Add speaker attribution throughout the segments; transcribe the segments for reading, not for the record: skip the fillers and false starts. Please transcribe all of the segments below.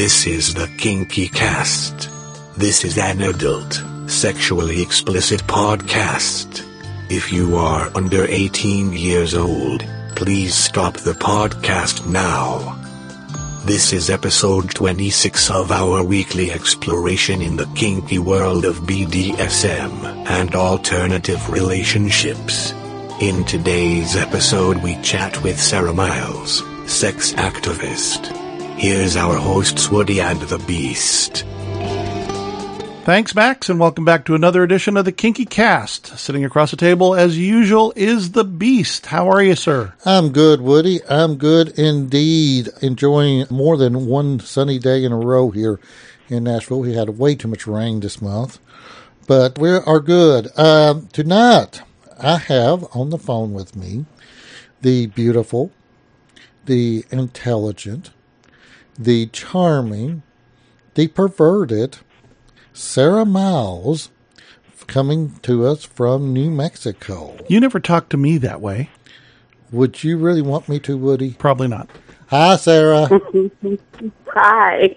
Speaker 1: This is the Kinky Cast. This is an adult, sexually explicit podcast. If you are under 18 years old, please stop the podcast now. This is episode 26 of our weekly exploration in the kinky world of BDSM and alternative relationships. In today's episode, we chat with Sarah Miles, sex activist. Here's our hosts, Woody and the Beast.
Speaker 2: Thanks, Max, and welcome back to another edition of the Kinky Cast. Sitting across the table, as usual, is the Beast. How are you, sir?
Speaker 3: I'm good, Woody. I'm good indeed. Enjoying more than one sunny day in a row here in Nashville. We had way too much rain this month, but we are good. Tonight, I have on the phone with me the beautiful, the intelligent, the charming, the perverted Sarah Miles, coming to us from New Mexico.
Speaker 2: You never talk to me that way.
Speaker 3: Would you really want me to, Woody?
Speaker 2: Probably not.
Speaker 3: Hi, Sarah.
Speaker 4: Hi.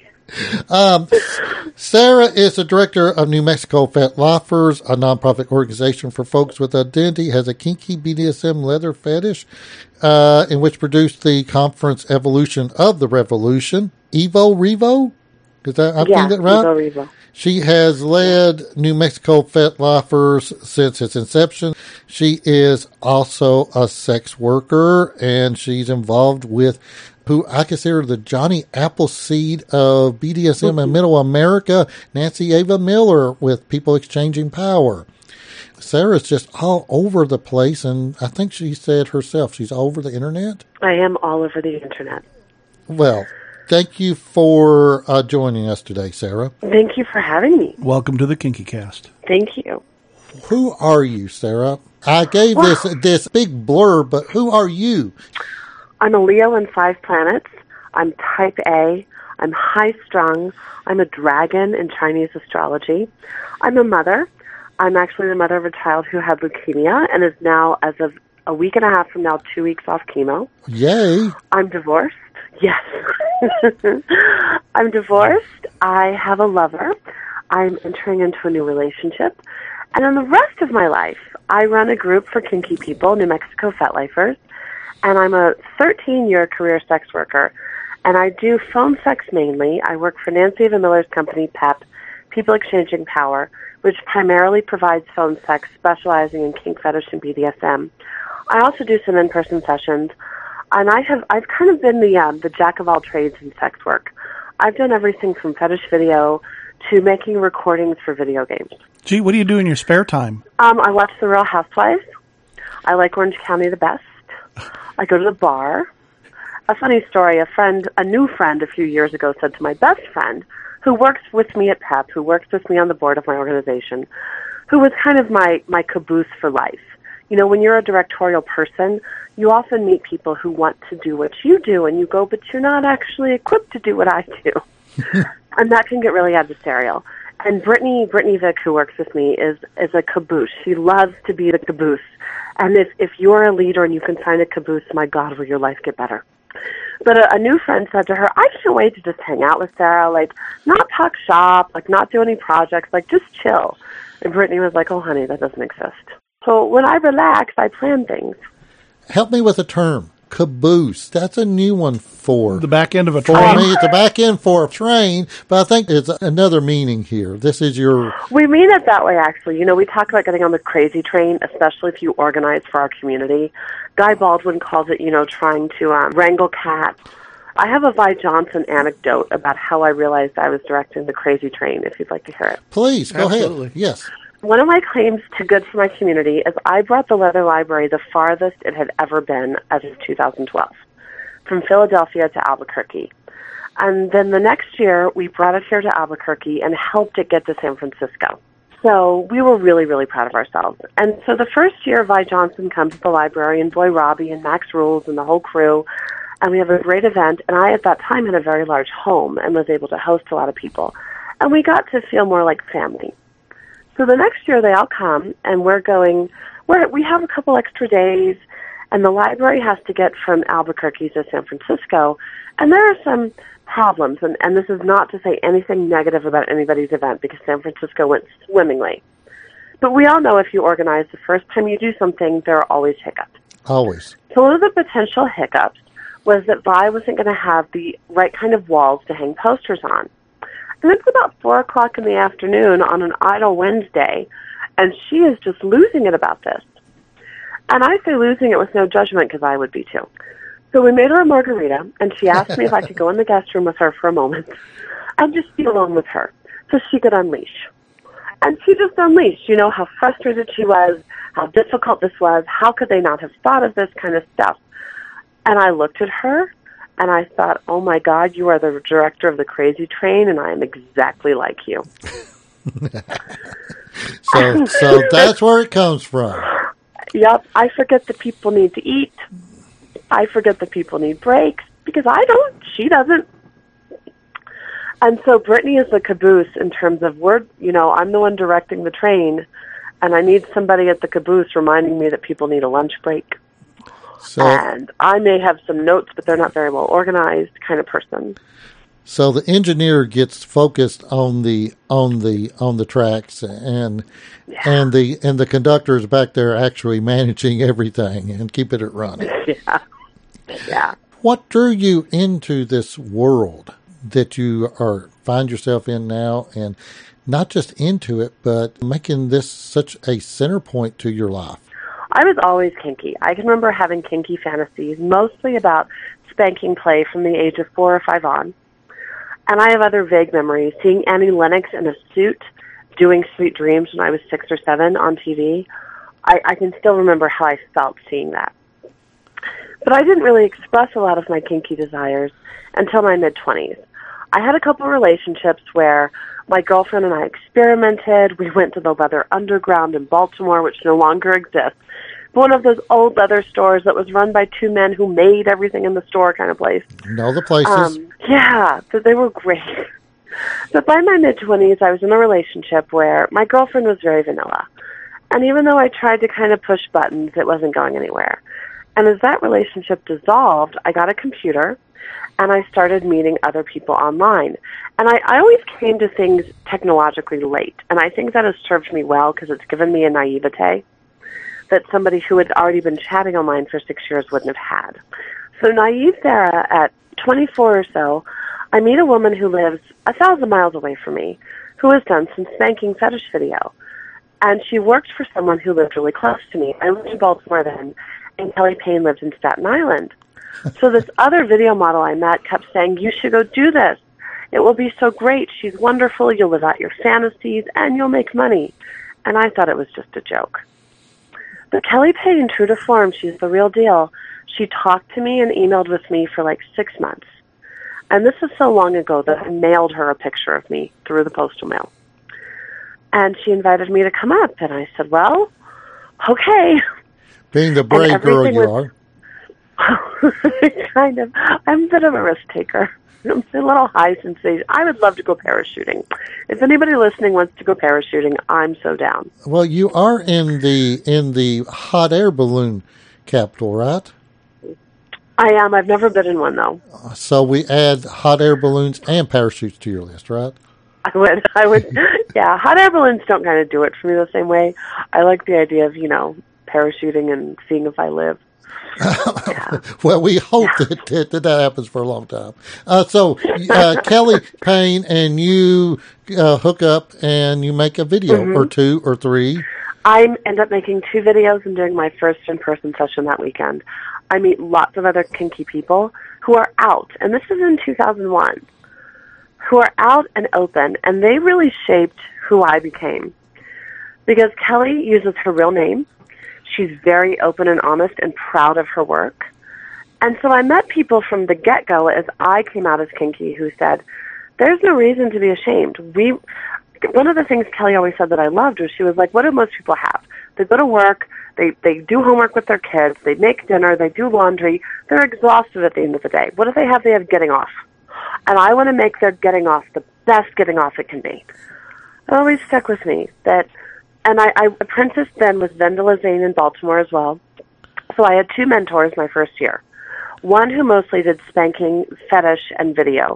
Speaker 3: Sarah is the director of New Mexico Fat Lifers, a nonprofit organization for folks with identity, has a kinky BDSM leather fetish, in which produced the conference Evolution of the Revolution. Evo Revo? Is that, I'm saying that right?
Speaker 4: Evo Revo.
Speaker 3: She has led New Mexico Fat Lifers since its inception. She is also a sex worker, and she's involved with who I consider the Johnny Appleseed of BDSM in Middle America, Nancy Ava Miller, with People Exchanging Power. Sarah's just all over the place, and I think she said herself she's all over the internet.
Speaker 4: I am all over the internet.
Speaker 3: Well, thank you for joining us today, Sarah.
Speaker 4: Thank you for having me.
Speaker 2: Welcome to the Kinky Cast.
Speaker 4: Thank you.
Speaker 3: Who are you, Sarah? I gave this big blurb, but who are you?
Speaker 4: I'm a Leo in 5 planets. I'm type A. I'm high-strung. I'm a dragon in Chinese astrology. I'm a mother. I'm actually the mother of a child who had leukemia and is now, as of a week and a half from now, 2 weeks off chemo.
Speaker 3: Yay.
Speaker 4: I'm divorced. Yes. I'm divorced. I have a lover. I'm entering into a new relationship. And in the rest of my life, I run a group for kinky people, New Mexico Fat Lifers. And I'm a 13-year career sex worker, and I do phone sex mainly. I work for Nancy Ava Miller's company, PEP, People Exchanging Power, which primarily provides phone sex, specializing in kink fetish and BDSM. I also do some in-person sessions, and I've kind of been the jack of all trades in sex work. I've done everything from fetish video to making recordings for video games.
Speaker 2: Gee, what do you do in your spare time?
Speaker 4: I watch The Real Housewives. I like Orange County the best. I go to the bar. A funny story, a new friend a few years ago said to my best friend, who works with me at PEP, who works with me on the board of my organization, who was kind of my caboose for life. You know, when you're a directorial person, you often meet people who want to do what you do, and you go, but you're not actually equipped to do what I do. And that can get really adversarial. And Brittany Vick, who works with me, is a caboose. She loves to be the caboose. And if you're a leader and you can find a caboose, my God, will your life get better. But a new friend said to her, I can't wait to just hang out with Sarah, like, not talk shop, like, not do any projects, like, just chill. And Brittany was like, oh, honey, that doesn't exist. So when I relax, I plan things.
Speaker 3: Help me with a term. Caboose. That's a new one for
Speaker 2: The back end of a
Speaker 3: for
Speaker 2: train.
Speaker 3: me. It's the back end for a train, but I think it's another meaning here. This is your...
Speaker 4: We mean it that way, actually. You know, we talk about getting on the crazy train, especially if you organize for our community. Guy Baldwin calls it, you know, trying to wrangle cats. I have a Vi Johnson anecdote about how I realized I was directing the crazy train, if you'd like to hear it.
Speaker 3: Please, go
Speaker 2: Absolutely.
Speaker 3: ahead. Yes.
Speaker 4: One of my claims to good for my community is I brought the Leather Library the farthest it had ever been as of 2012, from Philadelphia to Albuquerque. And then the next year, we brought it here to Albuquerque and helped it get to San Francisco. So we were really, really proud of ourselves. And so the first year, Vi Johnson comes to the library, and Boy Robbie and Max Rules and the whole crew, and we have a great event. And I, at that time, had a very large home and was able to host a lot of people. And we got to feel more like family. So the next year they all come, and we have a couple extra days, and the library has to get from Albuquerque to San Francisco, and there are some problems, and this is not to say anything negative about anybody's event because San Francisco went swimmingly. But we all know if you organize the first time you do something, there are always hiccups.
Speaker 3: Always.
Speaker 4: So one of the potential hiccups was that Vi wasn't going to have the right kind of walls to hang posters on. And it's about 4 o'clock in the afternoon on an idle Wednesday, and she is just losing it about this. And I say losing it with no judgment because I would be too. So we made her a margarita, and she asked me if I could go in the guest room with her for a moment and just be alone with her so she could unleash. And she just unleashed, you know, how frustrated she was, how difficult this was, how could they not have thought of this kind of stuff. And I looked at her, and I thought, oh, my God, you are the director of the Crazy Train, and I am exactly like you.
Speaker 3: So that's where it comes from.
Speaker 4: Yep, I forget that people need to eat. I forget that people need breaks, because I don't. She doesn't. And so Brittany is the caboose in terms of I'm the one directing the train, and I need somebody at the caboose reminding me that people need a lunch break.
Speaker 3: So,
Speaker 4: and I may have some notes, but they're not very well organized kind of person.
Speaker 3: So the engineer gets focused on the tracks, and the conductor is back there actually managing everything and keeping it running.
Speaker 4: Yeah.
Speaker 3: What drew you into this world that you find yourself in now, and not just into it, but making this such a center point to your life?
Speaker 4: I was always kinky. I can remember having kinky fantasies, mostly about spanking play from the age of 4 or 5 on. And I have other vague memories. Seeing Annie Lennox in a suit doing Sweet Dreams when I was 6 or 7 on TV. I can still remember how I felt seeing that. But I didn't really express a lot of my kinky desires until my mid-20s. I had a couple of relationships where my girlfriend and I experimented. We went to the Leather Underground in Baltimore, which no longer exists. One of those old leather stores that was run by 2 men who made everything in the store kind of place.
Speaker 3: Know the places.
Speaker 4: Yeah, they were great. But by my mid-20s, I was in a relationship where my girlfriend was very vanilla. And even though I tried to kind of push buttons, it wasn't going anywhere. And as that relationship dissolved, I got a computer, and I started meeting other people online. And I always came to things technologically late, and I think that has served me well because it's given me a naivete that somebody who had already been chatting online for 6 years wouldn't have had. So naive Sarah, at 24 or so, I meet a woman who lives 1,000 miles away from me, who has done some spanking fetish video. And she worked for someone who lived really close to me. I lived in Baltimore then, and Kelly Payne lived in Staten Island. So this other video model I met kept saying, you should go do this. It will be so great. She's wonderful. You'll live out your fantasies, and you'll make money. And I thought it was just a joke. But Kelly Payne, true to form, she's the real deal. She talked to me and emailed with me for like 6 months. And this is so long ago that I mailed her a picture of me through the postal mail. And she invited me to come up, and I said, well, okay.
Speaker 3: Being the brave girl you are.
Speaker 4: Kind of. I'm a bit of a risk taker. I'm a little high sensation. I would love to go parachuting. If anybody listening wants to go parachuting, I'm so down.
Speaker 3: Well, you are in the hot air balloon capital, right?
Speaker 4: I am. I've never been in one, though.
Speaker 3: So we add hot air balloons and parachutes to your list, right?
Speaker 4: I would. Yeah, hot air balloons don't kind of do it for me the same way. I like the idea of, parachuting and seeing if I live. Yeah.
Speaker 3: Well, we hope that happens for a long time. So Kelly Payne and you hook up and you make a video or 2 or 3.
Speaker 4: I end up making 2 videos and doing my first in-person session that weekend. I meet lots of other kinky people who are out, and this is in 2001, who are out and open, and they really shaped who I became. Because Kelly uses her real name. She's very open and honest and proud of her work. And so I met people from the get-go as I came out as kinky who said, there's no reason to be ashamed. One of the things Kelly always said that I loved was she was like, what do most people have? They go to work, they do homework with their kids, they make dinner, they do laundry, they're exhausted at the end of the day. What do they have? They have getting off. And I want to make their getting off the best getting off it can be. It always stuck with me that. And I apprenticed then with Vendela Zane in Baltimore as well. So I had 2 mentors my first year. One who mostly did spanking, fetish, and video,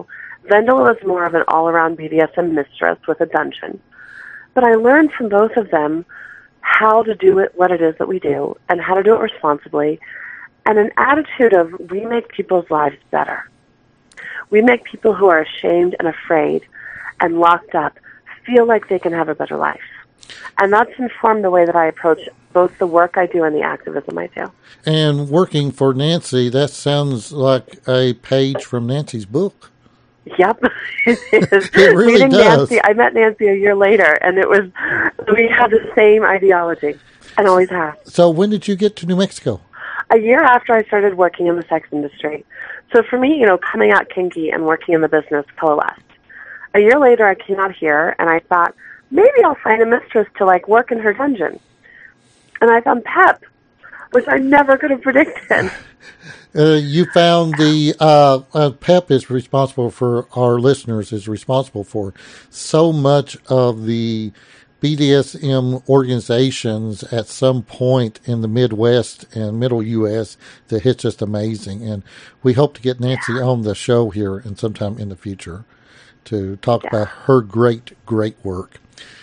Speaker 4: Vendela was more of an all-around BDSM mistress with a dungeon. But I learned from both of them how to do it, what it is that we do, and how to do it responsibly, and an attitude of we make people's lives better. We make people who are ashamed and afraid and locked up feel like they can have a better life. And that's informed the way that I approach both the work I do and the activism I do.
Speaker 3: And working for Nancy, that sounds like a page from Nancy's book.
Speaker 4: Yep, it is.
Speaker 3: It really
Speaker 4: Meeting
Speaker 3: does.
Speaker 4: Nancy, I met Nancy a year later, and we had the same ideology, and always have.
Speaker 3: So when did you get to New Mexico?
Speaker 4: A year after I started working in the sex industry. So for me, coming out kinky and working in the business coalesced. A year later, I came out here, and I thought, maybe I'll find a mistress to, work in her dungeon. And I found PEP, which I never could have predicted.
Speaker 3: You found the PEP is responsible for, our listeners, is responsible for so much of the BDSM organizations at some point in the Midwest and Middle U.S. that it's just amazing. And we hope to get Nancy on the show here and sometime in the future to talk about her great, great work.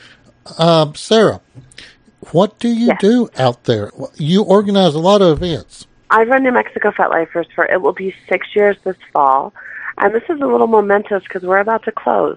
Speaker 3: Sarah, what do you do out there? You organize a lot of events.
Speaker 4: I've run New Mexico FetLifers for, it will be 6 years this fall, and this is a little momentous because we're about to close.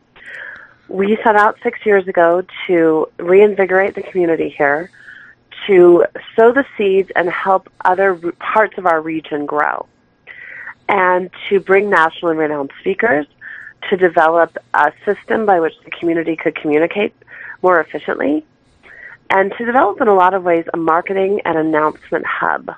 Speaker 4: We set out 6 years ago to reinvigorate the community here, to sow the seeds and help other parts of our region grow, and to bring nationally renowned speakers, to develop a system by which the community could communicate more efficiently, and to develop in a lot of ways a marketing and announcement hub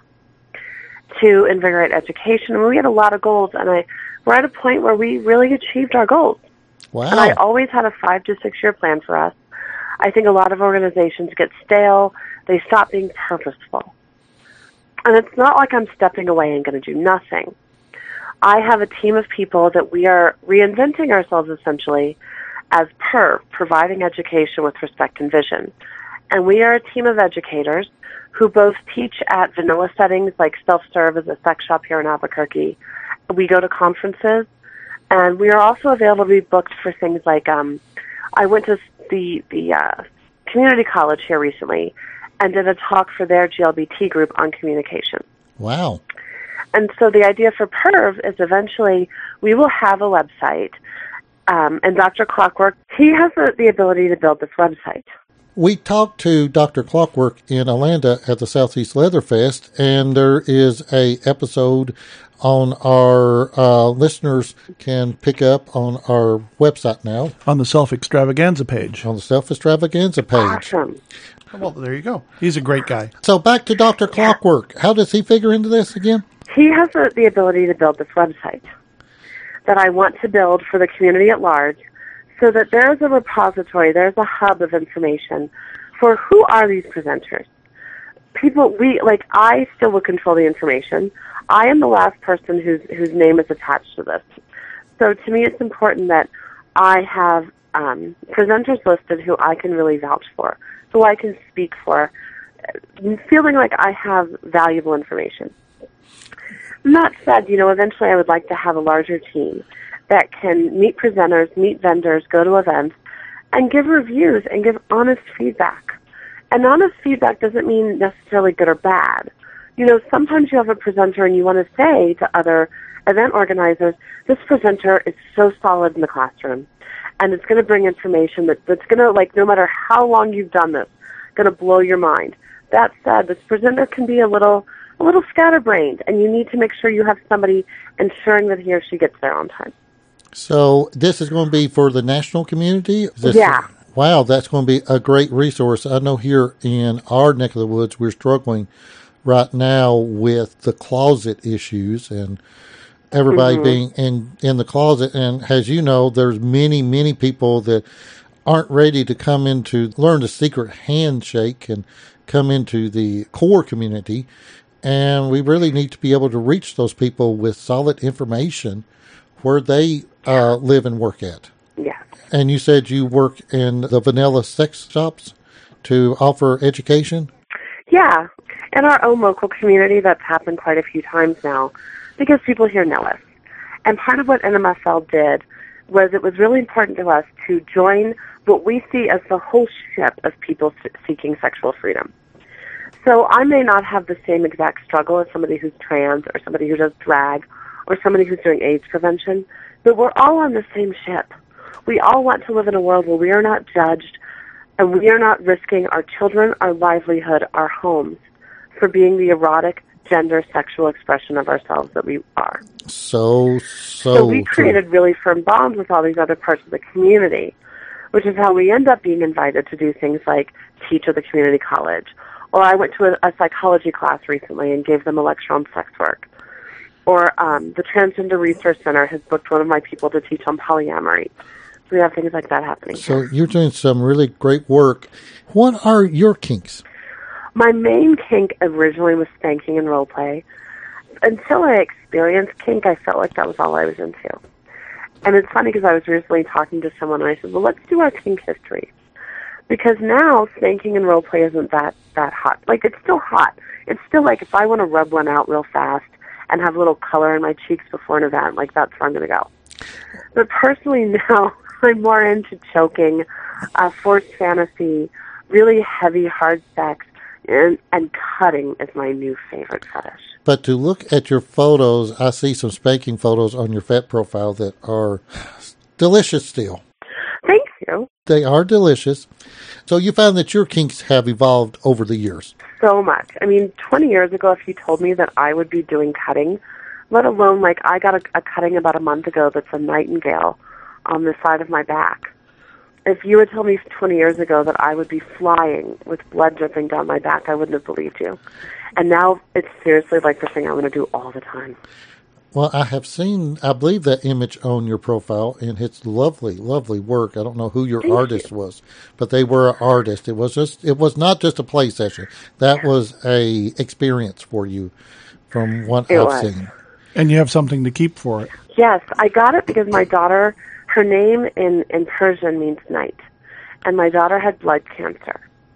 Speaker 4: to invigorate education. And we had a lot of goals, and we're at a point where we really achieved our goals.
Speaker 3: Wow.
Speaker 4: And I always had a 5 to 6 year plan for us. I think a lot of organizations get stale. They stop being purposeful. And it's not like I'm stepping away and going to do nothing. I have a team of people that we are reinventing ourselves essentially as PERV, providing education with respect and vision. And we are a team of educators who both teach at vanilla settings like Self-Serve as a sex shop here in Albuquerque. We go to conferences, and we are also available to be booked for things like, I went to the community college here recently and did a talk for their GLBT group on communication.
Speaker 3: Wow.
Speaker 4: And so the idea for PERV is eventually we will have a website, and Dr. Clockwork, he has the ability to build this website.
Speaker 3: We talked to Dr. Clockwork in Atlanta at the Southeast Leather Fest, and there is a episode on our listeners can pick up on our website now.
Speaker 2: On the Self-Extravaganza page.
Speaker 3: On the Self-Extravaganza page.
Speaker 4: Awesome.
Speaker 2: Well, there you go. He's a great guy.
Speaker 3: So back to Dr. Clockwork. How does he figure into this again?
Speaker 4: He has the ability to build this website that I want to build for the community at large, so that there's a repository, there's a hub of information for who are these presenters. People, I still will control the information. I am the last person whose name is attached to this. So to me, it's important that I have presenters listed who I can really vouch for, who I can speak for, feeling like I have valuable information. That said, eventually I would like to have a larger team that can meet presenters, meet vendors, go to events, and give reviews and give honest feedback. And honest feedback doesn't mean necessarily good or bad. Sometimes you have a presenter and you want to say to other event organizers, this presenter is so solid in the classroom, and it's going to bring information that's going to, no matter how long you've done this, going to blow your mind. That said, this presenter can be a little scatterbrained, and you need to make sure you have somebody ensuring that he or she gets there on time.
Speaker 3: So this is going to be for the national community?
Speaker 4: Yeah.
Speaker 3: Wow, that's going to be a great resource. I know here in our neck of the woods, we're struggling right now with the closet issues and everybody being in the closet. And as you know, there's many, many people that aren't ready to come into, learn the secret handshake and come into the core community. And we really need to be able to reach those people with solid information where they live and work at.
Speaker 4: Yes.
Speaker 3: And you said you work in the vanilla sex shops to offer education?
Speaker 4: Yeah. In our own local community, that's happened quite a few times now because people here know us. And part of what NMFL did was it was really important to us to join what we see as the whole ship of people seeking sexual freedom. So I may not have the same exact struggle as somebody who's trans or somebody who does drag or somebody who's doing AIDS prevention, but we're all on the same ship. We all want to live in a world where we are not judged and we are not risking our children, our livelihood, our homes for being the erotic, gender, sexual expression of ourselves that we are.
Speaker 3: So
Speaker 4: we created really firm bonds with all these other parts of the community, which is how we end up being invited to do things like teach at the community college. Or I went to a psychology class recently and gave them a lecture on sex work. Or the Transgender Research Center has booked one of my people to teach on polyamory. So we have things like that happening.
Speaker 3: So you're doing some really great work. What are your kinks?
Speaker 4: My main kink originally was spanking and role play. Until I experienced kink, I felt like that was all I was into. And it's funny because I was recently talking to someone and I said, well, let's do our kink history. Because now spanking and role play isn't that hot. Like, it's still hot. It's still like if I want to rub one out real fast and have a little color in my cheeks before an event, like that's where I'm going to go. But personally now, I'm more into choking, forced fantasy, really heavy, hard sex, and cutting is my new favorite fetish.
Speaker 3: But to look at your photos, I see some spanking photos on your FET profile that are delicious still.
Speaker 4: Thank you.
Speaker 3: They are delicious. So you found that your kinks have evolved over the years.
Speaker 4: So much. I mean, 20 years ago, if you told me that I would be doing cutting, let alone, like, I got a cutting about a month ago that's a nightingale on the side of my back. If you had told me 20 years ago that I would be flying with blood dripping down my back, I wouldn't have believed you. And now it's seriously like the thing I'm going to do all the time.
Speaker 3: Well, I have seen, I believe, that image on your profile, and it's lovely, lovely work. I don't know who your artist was, but they were an artist. It was not just a play session. That was a experience for you from what I've seen.
Speaker 2: And you have something to keep for it.
Speaker 4: Yes, I got it because my daughter, her name in Persian means night, and my daughter had blood cancer.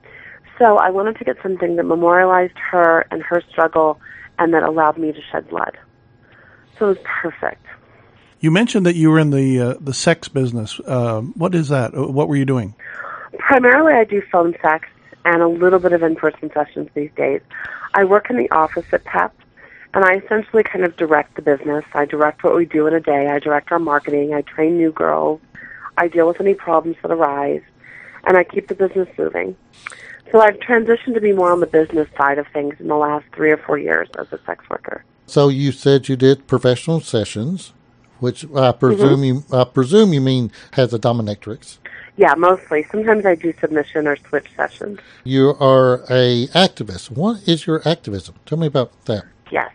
Speaker 4: So I wanted to get something that memorialized her and her struggle and that allowed me to shed blood. So it was perfect.
Speaker 2: You mentioned that you were in the sex business. What is that? What were you doing?
Speaker 4: Primarily, I do phone sex and a little bit of in-person sessions these days. I work in the office at PEP, and I essentially kind of direct the business. I direct what we do in a day. I direct our marketing. I train new girls. I deal with any problems that arise, and I keep the business moving. So I've transitioned to be more on the business side of things in the last 3 or 4 years as a sex worker.
Speaker 3: So you said you did professional sessions, which I presume you mean has a dominatrix.
Speaker 4: Yeah, mostly. Sometimes I do submission or switch sessions.
Speaker 3: You are a activist. What is your activism? Tell me about that.
Speaker 4: Yes.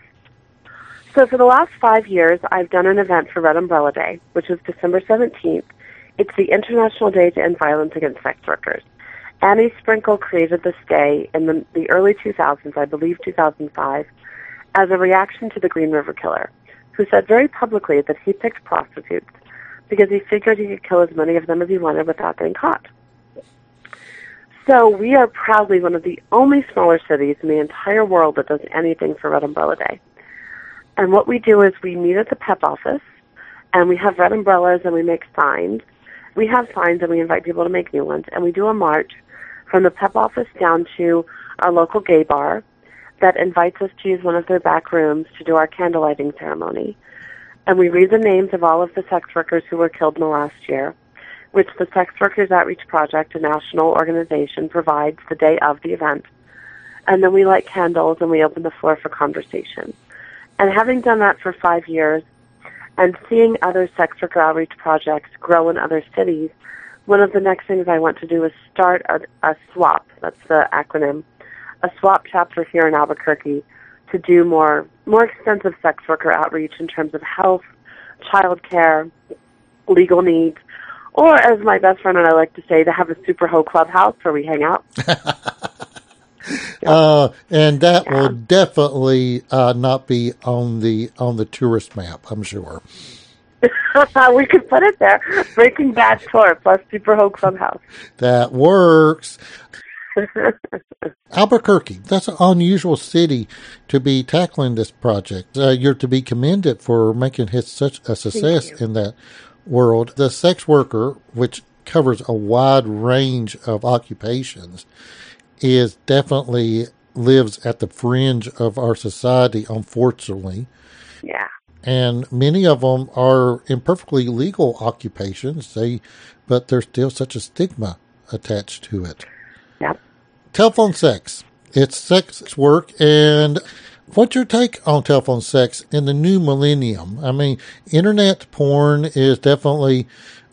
Speaker 4: So for the last 5 years, I've done an event for Red Umbrella Day, which is December 17th. It's the International Day to End Violence Against Sex Workers. Annie Sprinkle created this day in the early 2000s, I believe 2005, as a reaction to the Green River Killer, who said very publicly that he picked prostitutes because he figured he could kill as many of them as he wanted without getting caught. So we are proudly one of the only smaller cities in the entire world that does anything for Red Umbrella Day. And what we do is we meet at the PEP office, and we have red umbrellas, and we make signs. We have signs, and we invite people to make new ones, and we do a march from the PEP office down to our local gay bar that invites us to use one of their back rooms to do our candle lighting ceremony. And we read the names of all of the sex workers who were killed in the last year, which the Sex Workers Outreach Project, a national organization, provides the day of the event. And then we light candles and we open the floor for conversation. And having done that for 5 years and seeing other sex worker outreach projects grow in other cities, one of the next things I want to do is start a SWAP, that's the acronym, a SWAP chapter here in Albuquerque to do more extensive sex worker outreach in terms of health, child care, legal needs, or as my best friend and I like to say, to have a super ho clubhouse where we hang out.
Speaker 3: And that will definitely not be on the tourist map, I'm sure.
Speaker 4: We could put it there. Breaking Bad tour plus Super Ho Clubhouse.
Speaker 3: That works. Albuquerque, that's an unusual city to be tackling this project. You're to be commended for making it such a success in that world. The sex worker, which covers a wide range of occupations, is definitely lives at the fringe of our society, unfortunately.
Speaker 4: Yeah.
Speaker 3: And many of them are in perfectly legal occupations, but there's still such a stigma attached to it.
Speaker 4: Yep.
Speaker 3: Telephone sex. It's sex work. And what's your take on telephone sex in the new millennium? I mean, internet porn is definitely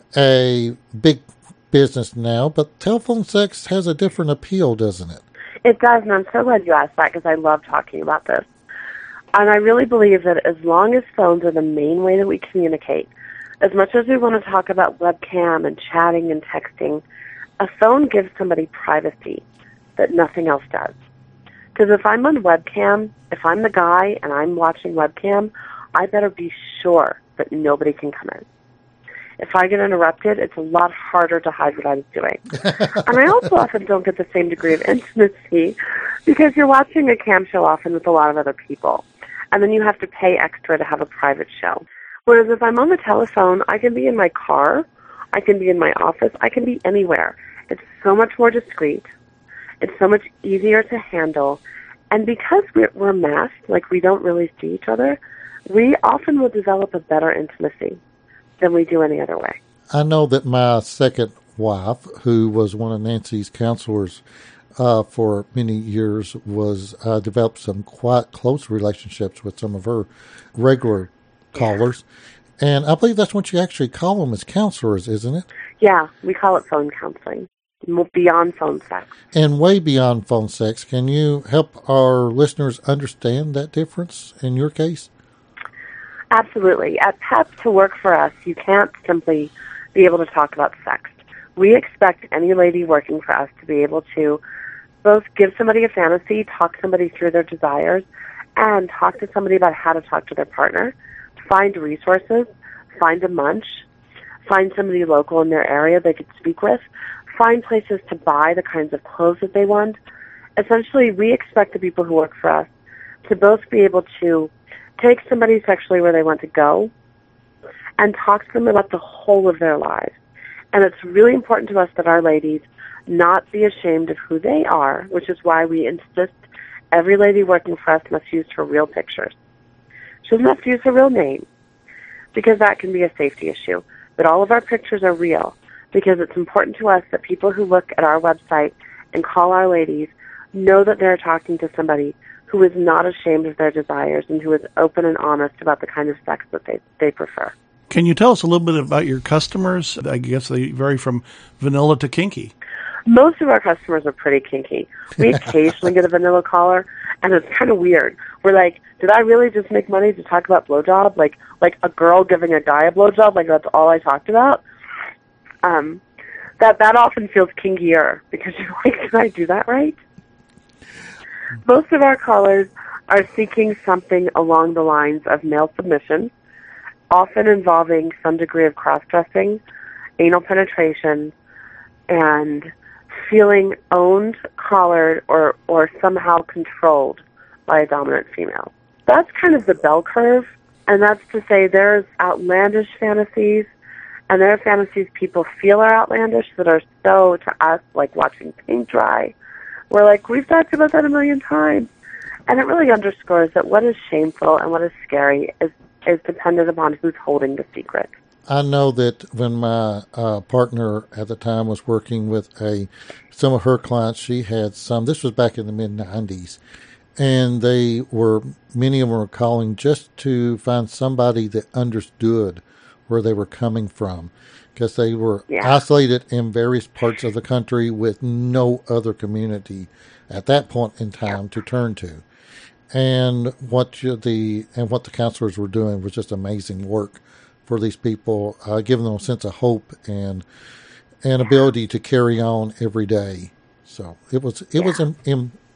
Speaker 3: a big business now, but telephone sex has a different appeal, doesn't it?
Speaker 4: It does, and I'm so glad you asked that because I love talking about this. And I really believe that as long as phones are the main way that we communicate, as much as we want to talk about webcam and chatting and texting, a phone gives somebody privacy that nothing else does. Because if I'm on webcam, if I'm the guy and I'm watching webcam, I better be sure that nobody can come in. If I get interrupted, it's a lot harder to hide what I was doing. And I also often don't get the same degree of intimacy because you're watching a cam show often with a lot of other people. And then you have to pay extra to have a private show. Whereas if I'm on the telephone, I can be in my car, I can be in my office, I can be anywhere. It's so much more discreet. It's so much easier to handle. And because we're masked, like we don't really see each other, we often will develop a better intimacy than we do any other way.
Speaker 3: I know that my second wife, who was one of Nancy's counselors for many years, was developed some quite close relationships with some of her regular callers. And I believe that's what you actually call them as counselors, isn't it?
Speaker 4: Yeah, we call it phone counseling, beyond phone sex.
Speaker 3: And way beyond phone sex. Can you help our listeners understand that difference in your case?
Speaker 4: Absolutely. At PEP, to work for us, you can't simply be able to talk about sex. We expect any lady working for us to be able to both give somebody a fantasy, talk somebody through their desires, and talk to somebody about how to talk to their partner, find resources, find a munch, find somebody local in their area they could speak with, find places to buy the kinds of clothes that they want. Essentially, we expect the people who work for us to both be able to take somebody sexually where they want to go and talk to them about the whole of their lives. And it's really important to us that our ladies not be ashamed of who they are, which is why we insist every lady working for us must use her real pictures. She doesn't have to use her real name because that can be a safety issue. But all of our pictures are real because it's important to us that people who look at our website and call our ladies know that they're talking to somebody who is not ashamed of their desires and who is open and honest about the kind of sex that they prefer.
Speaker 2: Can you tell us a little bit about your customers? I guess they vary from vanilla to kinky.
Speaker 4: Most of our customers are pretty kinky. We occasionally get a vanilla caller, and it's kind of weird. We're like, did I really just make money to talk about blowjob? Like a girl giving a guy a blowjob? Like that's all I talked about? That often feels kinkier because you're like, did I do that right? Most of our callers are seeking something along the lines of male submission, often involving some degree of cross-dressing, anal penetration, and feeling owned, collared, or somehow controlled by a dominant female. That's kind of the bell curve, and that's to say there's outlandish fantasies, and there are fantasies people feel are outlandish that are so, to us, like watching paint dry. We're like, we've talked about that a million times. And it really underscores that what is shameful and what is scary is dependent upon who's holding the secret.
Speaker 3: I know that when my partner at the time was working with some of her clients, she had some, this was back in the mid-90s, and many of them were calling just to find somebody that understood where they were coming from, because they were isolated in various parts of the country with no other community at that point in time to turn to. And what the counselors were doing was just amazing work for these people, giving them a sense of hope and ability to carry on every day. So it was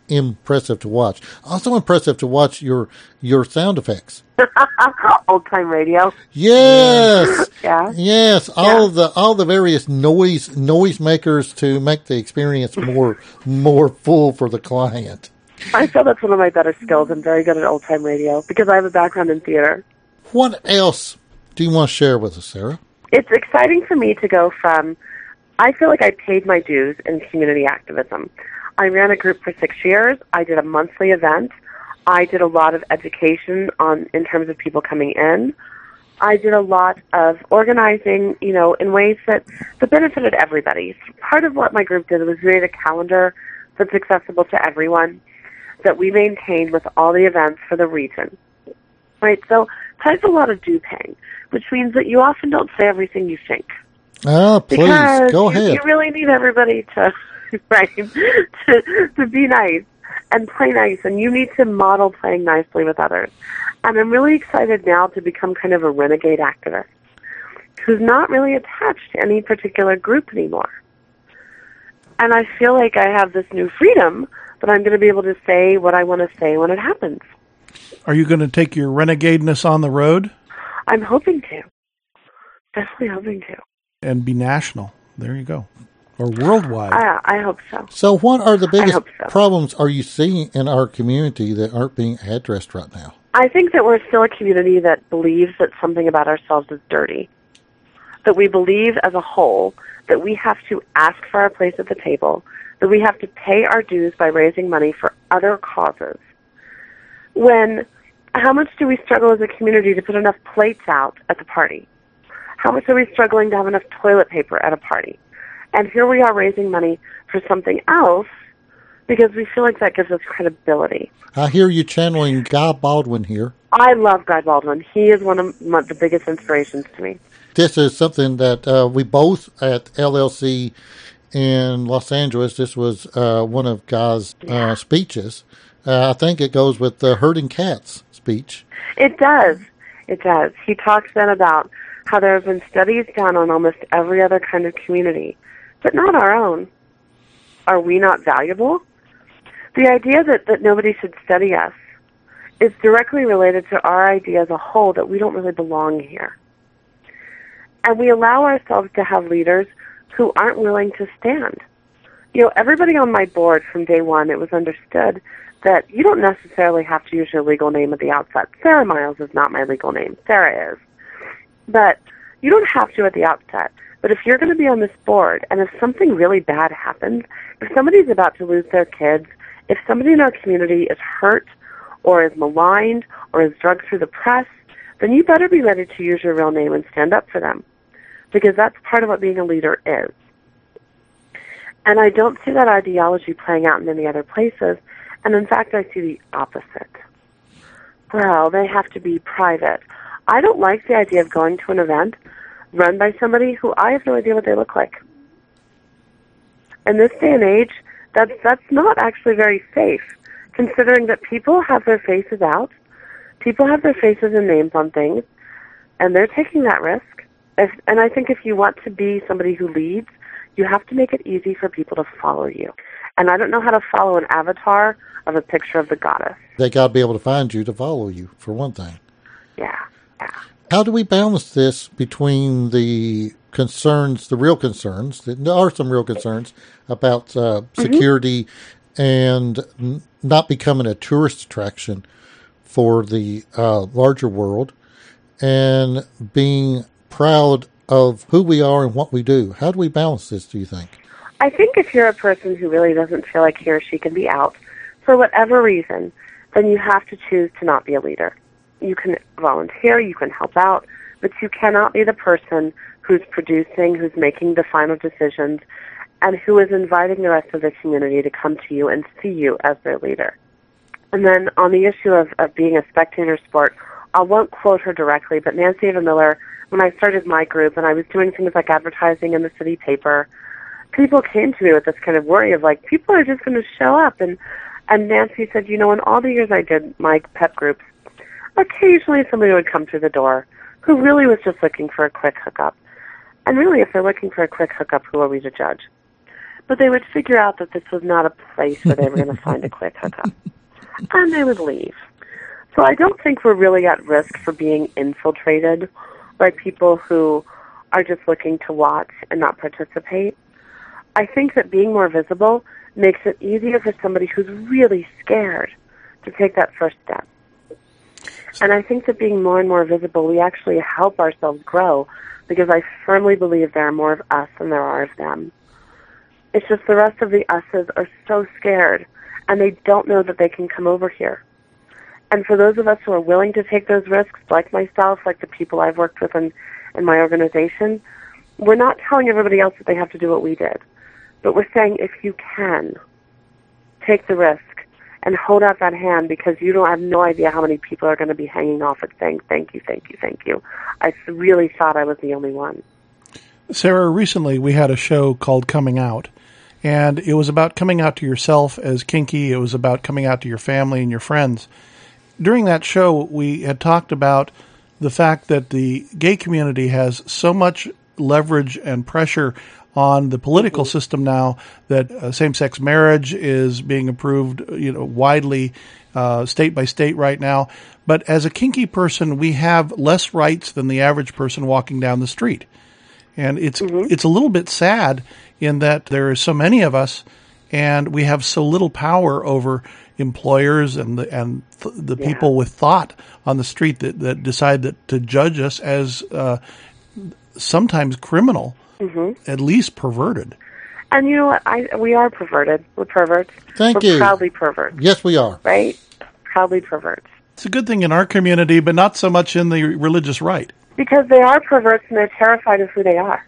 Speaker 3: impressive to watch. Also impressive to watch your sound effects.
Speaker 4: Old time radio.
Speaker 3: Yes.
Speaker 4: Yeah.
Speaker 3: Yes. All the various noise makers to make the experience more full for the client.
Speaker 4: I feel that's one of my better skills. I'm very good at old time radio because I have a background in theater.
Speaker 3: What else do you want to share with us, Sarah?
Speaker 4: It's exciting for me to go from, I feel like I paid my dues in community activism. I ran a group for 6 years. I did a monthly event. I did a lot of education in terms of people coming in. I did a lot of organizing, in ways that benefited everybody. Part of what my group did was create a calendar that's accessible to everyone that we maintained with all the events for the region. Right? So that's a lot of due paying, which means that you often don't say everything you think.
Speaker 3: Oh, please,
Speaker 4: because
Speaker 3: go ahead.
Speaker 4: You really need everybody to, right, to be nice and play nice, and you need to model playing nicely with others. And I'm really excited now to become kind of a renegade activist who's not really attached to any particular group anymore. And I feel like I have this new freedom that I'm going to be able to say what I want to say when it happens.
Speaker 2: Are you going to take your renegadeness on the road?
Speaker 4: I'm hoping to. Definitely hoping to.
Speaker 2: And be national. There you go. Or worldwide.
Speaker 4: I hope so.
Speaker 3: So what are the biggest problems are you seeing in our community that aren't being addressed right now?
Speaker 4: I think that we're still a community that believes that something about ourselves is dirty. That we believe as a whole that we have to ask for our place at the table, that we have to pay our dues by raising money for other causes. How much do we struggle as a community to put enough plates out at the party? How much are we struggling to have enough toilet paper at a party? And here we are raising money for something else because we feel like that gives us credibility.
Speaker 3: I hear you channeling Guy Baldwin here.
Speaker 4: I love Guy Baldwin. He is one of the biggest inspirations to me.
Speaker 3: This is something that we both at LLC in Los Angeles, this was one of Guy's speeches. I think it goes with the herding cats speech.
Speaker 4: It does. It does. He talks then about how there have been studies done on almost every other kind of community, but not our own. Are we not valuable? The idea that nobody should study us is directly related to our idea as a whole that we don't really belong here. And we allow ourselves to have leaders who aren't willing to stand. Everybody on my board from day one, it was understood that you don't necessarily have to use your legal name at the outset. Sarah Miles is not my legal name. Sarah is. But you don't have to at the outset. But if you're going to be on this board, and if something really bad happens, if somebody's about to lose their kids, if somebody in our community is hurt or is maligned or is drugged through the press, then you better be ready to use your real name and stand up for them. Because that's part of what being a leader is. And I don't see that ideology playing out in many other places. And in fact, I see the opposite. Well, they have to be private. I don't like the idea of going to an event run by somebody who I have no idea what they look like. In this day and age, that's not actually very safe, considering that people have their faces out, people have their faces and names on things, and they're taking that risk. And I think if you want to be somebody who leads, you have to make it easy for people to follow you. And I don't know how to follow an avatar of a picture of the goddess.
Speaker 3: They got to be able to find you to follow you, for one thing.
Speaker 4: Yeah.
Speaker 3: How do we balance this between the concerns, the real concerns, there are some real concerns about security and not becoming a tourist attraction for the larger world, and being proud of who we are and what we do? How do we balance this, do you think?
Speaker 4: I think if you're a person who really doesn't feel like he or she can be out for whatever reason, then you have to choose to not be a leader. You can volunteer, you can help out, but you cannot be the person who's producing, who's making the final decisions, and who is inviting the rest of the community to come to you and see you as their leader. And then on the issue of being a spectator sport, I won't quote her directly, but Nancy Ava Miller, when I started my group and I was doing things like advertising in the city paper, people came to me with this kind of worry of like, people are just going to show up. And Nancy said, in all the years I did my pep groups, occasionally somebody would come through the door who really was just looking for a quick hookup. And really, if they're looking for a quick hookup, who are we to judge? but they would figure out that this was not a place where they were going to find a quick hookup. And they would leave. So I don't think we're really at risk for being infiltrated by people who are just looking to watch and not participate. I think that being more visible makes it easier for somebody who's really scared to take that first step. And I think that being more and more visible, we actually help ourselves grow, because I firmly believe there are more of us than there are of them. It's just the rest of the us's are so scared, and they don't know that they can come over here. And for those of us who are willing to take those risks, like myself, like the people I've worked with in my organization, we're not telling everybody else that they have to do what we did. But we're saying, if you can, take the risk and hold out that hand, because you don't have no idea how many people are going to be hanging off it saying, thank you, thank you, thank you. I really thought I was the only one.
Speaker 2: Sarah, recently we had a show called Coming Out, and it was about coming out to yourself as kinky. It was about coming out to your family and your friends. During that show, we had talked about the fact that the gay community has so much leverage and pressure on the political system now that same-sex marriage is being approved, widely, state by state right now. But as a kinky person, we have less rights than the average person walking down the street. And it's a little bit sad in that there are so many of us, and we have so little power over employers and the people with thought on the street that decide to judge us as sometimes criminal, at least perverted.
Speaker 4: And you know what? We are perverted. We're perverts.
Speaker 3: We're
Speaker 4: proudly perverts.
Speaker 3: Yes, we are.
Speaker 4: Right? Proudly perverts.
Speaker 2: It's a good thing in our community, but not so much in the religious right.
Speaker 4: Because they are perverts and they're terrified of who they are.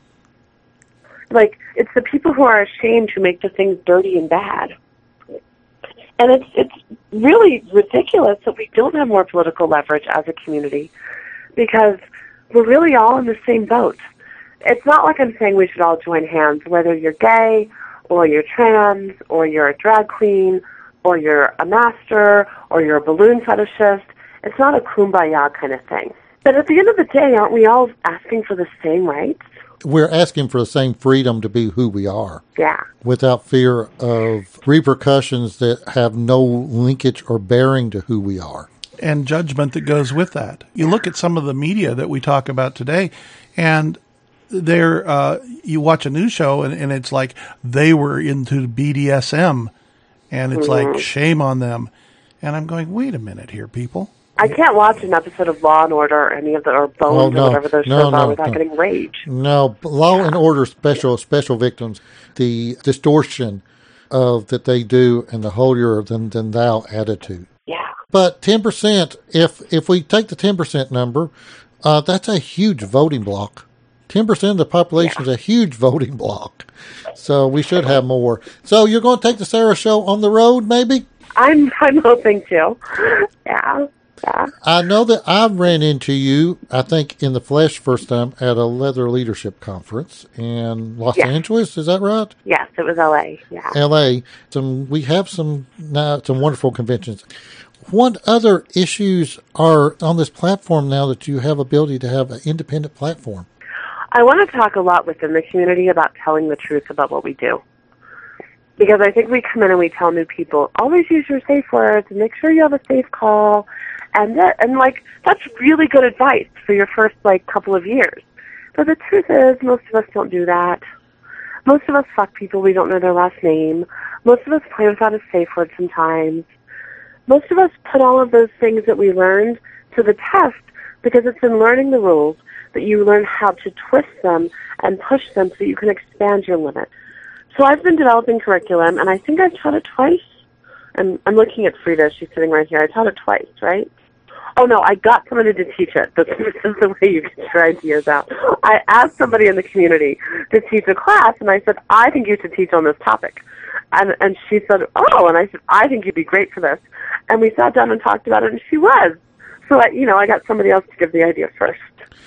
Speaker 4: Like, it's the people who are ashamed who make the things dirty and bad. And it's really ridiculous that we don't have more political leverage as a community, because we're really all in the same boat. It's not like I'm saying we should all join hands, whether you're gay or you're trans or you're a drag queen or you're a master or you're a balloon fetishist. It's not a kumbaya kind of thing. But at the end of the day, aren't we all asking for the same rights?
Speaker 3: We're asking for the same freedom to be who we are.
Speaker 4: Yeah.
Speaker 3: Without fear of repercussions that have no linkage or bearing to who we are.
Speaker 2: And judgment that goes with that. You look at some of the media that we talk about today, and you watch a news show, and it's like they were into BDSM, and it's like, shame on them. And I'm going, wait a minute here, people.
Speaker 4: I can't watch an episode of Law and Order or any of the or Bones or whatever those shows are without getting rage.
Speaker 3: No, Law and Order special victims, the distortion of that they do and the holier than thou attitude.
Speaker 4: Yeah.
Speaker 3: But 10%, if we take the 10% number, that's a huge voting block. 10% of the population is a huge voting block. So we should have more. So you're going to take the Sarah Show on the road, maybe?
Speaker 4: I'm hoping to. Yeah. Yeah.
Speaker 3: I know that I ran into you, I think, in the flesh first time at a Leather Leadership Conference in Los Angeles. Is that right?
Speaker 4: Yes, it was L.A. Yeah.
Speaker 3: L.A. We have some wonderful conventions. What other issues are on this platform now that you have ability to have an independent platform?
Speaker 4: I want to talk a lot within the community about telling the truth about what we do. Because I think we come in and we tell new people, always use your safe words and make sure you have a safe call. And that's really good advice for your first, couple of years. But the truth is, most of us don't do that. Most of us fuck people we don't know their last name. Most of us play without a safe word sometimes. Most of us put all of those things that we learned to the test because it's in learning the rules that you learn how to twist them and push them so you can expand your limit. So I've been developing curriculum, and I think I've taught it twice. I'm looking at Frida. She's sitting right here. I taught it twice, right? Oh, no, I got somebody to teach it. This is the way you get your ideas out. I asked somebody in the community to teach a class, and I said, I think you should teach on this topic. And she said, oh, and I said, I think you'd be great for this. And we sat down and talked about it, and she was. So, I got somebody else to give the idea first.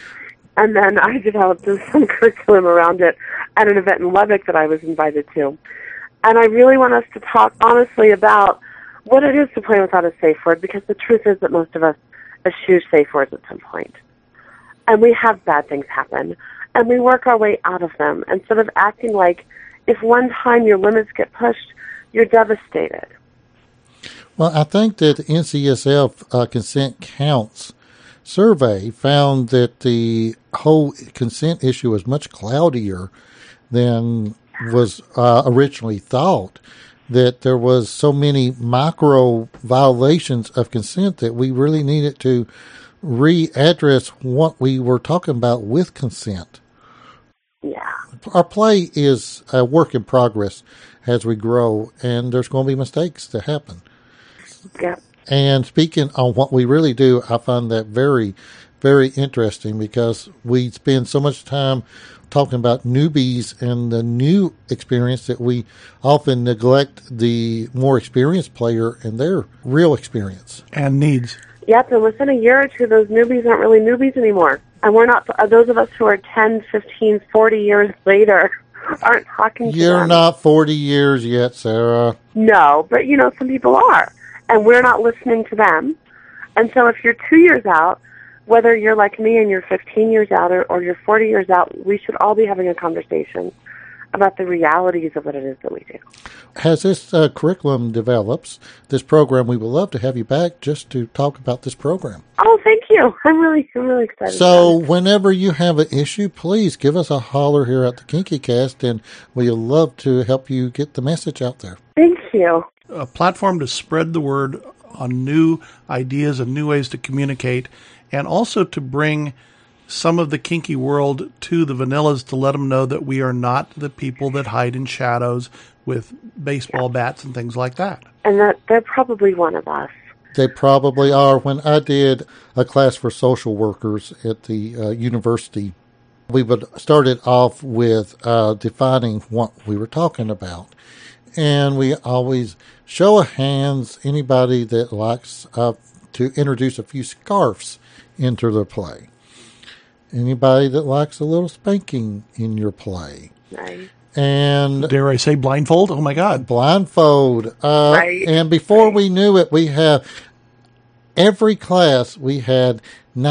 Speaker 4: And then I developed some curriculum around it at an event in Lubbock that I was invited to. And I really want us to talk honestly about what it is to play without a safe word, because the truth is that most of us eschew safe words at some point. And we have bad things happen, and we work our way out of them instead of acting like if one time your limits get pushed, you're devastated.
Speaker 3: Well, I think that the NCSF Consent Counts survey found that the whole consent issue is much cloudier than was originally thought, that there was so many micro violations of consent that we really needed to readdress what we were talking about with consent.
Speaker 4: Yeah.
Speaker 3: Our play is a work in progress as we grow, and there's going to be mistakes to happen.
Speaker 4: Yeah.
Speaker 3: And speaking on what we really do, I find that very, very interesting because we spend so much time talking about newbies and the new experience that we often neglect the more experienced player and their real experience.
Speaker 2: And needs.
Speaker 4: Yep, and within a year or two, those newbies aren't really newbies anymore. And we're not, those of us who are 10, 15, 40 years later aren't talking to them.
Speaker 3: You're not 40 years yet, Sarah.
Speaker 4: No, but, some people are. And we're not listening to them. And so if you're 2 years out, whether you're like me and you're 15 years out or you're 40 years out, we should all be having a conversation about the realities of what it is that we do.
Speaker 3: As this curriculum develops, this program, we would love to have you back just to talk about this program.
Speaker 4: Oh, thank you. I'm really excited.
Speaker 3: So whenever you have an issue, please give us a holler here at the Kinky Cast, and we'd love to help you get the message out there.
Speaker 4: Thank you.
Speaker 2: A platform to spread the word on new ideas and new ways to communicate, and also to bring some of the kinky world to the vanillas to let them know that we are not the people that hide in shadows with baseball bats and things like that.
Speaker 4: And that they're probably one of us.
Speaker 3: They probably are. When I did a class for social workers at the university, we would start it off with defining what we were talking about. And we always show of hands anybody that likes to introduce a few scarves into their play. Anybody that likes a little spanking in your play.
Speaker 4: Right.
Speaker 2: And dare I say blindfold? Oh my God.
Speaker 3: Blindfold.
Speaker 4: Right.
Speaker 3: And before we knew it, we have every class, we had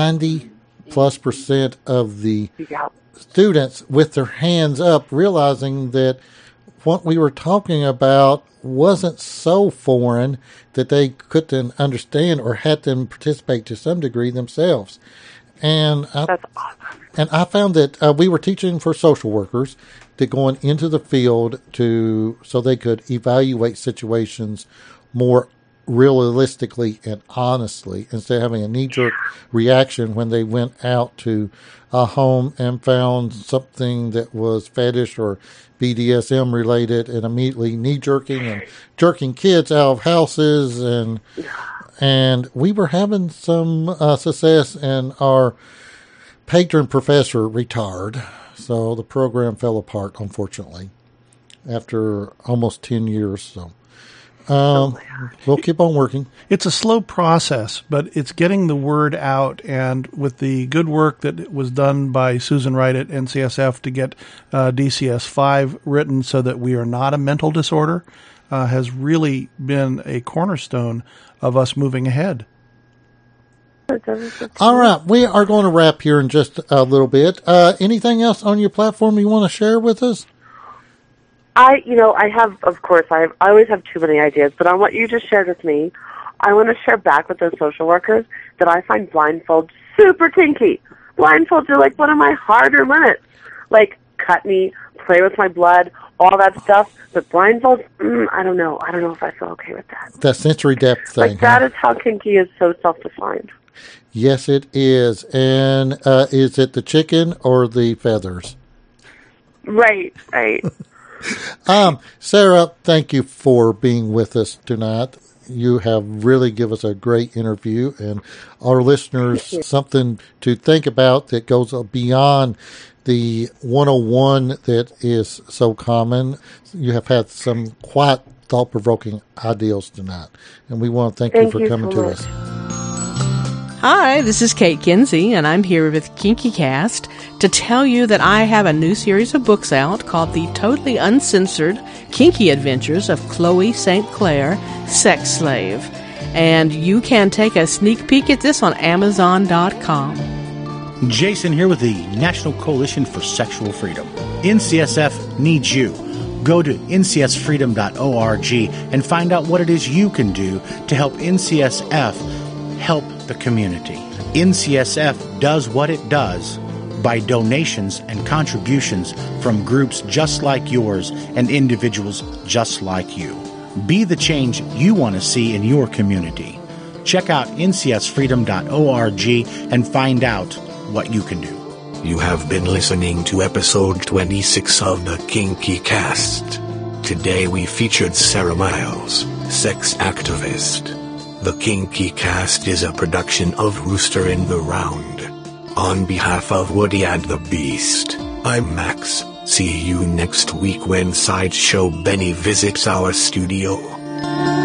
Speaker 3: 90+% of the students with their hands up, realizing that what we were talking about wasn't so foreign that they couldn't understand or had them participate to some degree themselves. And
Speaker 4: That's awesome.
Speaker 3: And I found that we were teaching for social workers that going into the field so they could evaluate situations more realistically and honestly instead of having a knee-jerk reaction when they went out to a home and found something that was fetish or BDSM related and immediately knee-jerking and jerking kids out of houses. And we were having some success, and our patron professor retired, so the program fell apart, unfortunately, after almost 10 years. So we'll keep on working. It's
Speaker 2: a slow process, but it's getting the word out, and with the good work that was done by Susan Wright at NCSF to get DCS-5 written so that we are not a mental disorder has really been a cornerstone of us moving ahead.
Speaker 3: All right, we are going to wrap here in just a little bit. Anything else on your platform you want to share with us?
Speaker 4: I always have too many ideas, but on what you just shared with me, I want to share back with those social workers that I find blindfolds super kinky. Blindfolds are like one of my harder limits. Like, cut me, play with my blood, all that stuff. But blindfolds, I don't know. I don't know if I feel okay with that.
Speaker 3: That sensory depth thing.
Speaker 4: Like, that is how kinky is so self-defined.
Speaker 3: Yes, it is. And is it the chicken or the feathers?
Speaker 4: Right.
Speaker 3: Sarah, thank you for being with us tonight. You have really given us a great interview, and our listeners something to think about that goes beyond the 101 that is so common. You have had some quite thought-provoking ideals tonight, and we want to thank you for coming to us.
Speaker 5: Hi, this is Kate Kinsey, and I'm here with KinkyCast to tell you that I have a new series of books out called The Totally Uncensored Kinky Adventures of Chloe St. Clair, Sex Slave. And you can take a sneak peek at this on Amazon.com.
Speaker 6: Jason here with the National Coalition for Sexual Freedom. NCSF needs you. Go to ncsfreedom.org and find out what it is you can do to help NCSF help the community. NCSF does what it does by donations and contributions from groups just like yours and individuals just like you. Be the change you want to see in your community. Check out ncsfreedom.org and find out what you can do.
Speaker 1: You have been listening to episode 26 of the Kinky Cast. Today we featured Sarah Miles, sex activist. The Kinky Cast is a production of Rooster in the Round. On behalf of Woody and the Beast, I'm Max. See you next week when Sideshow Benny visits our studio.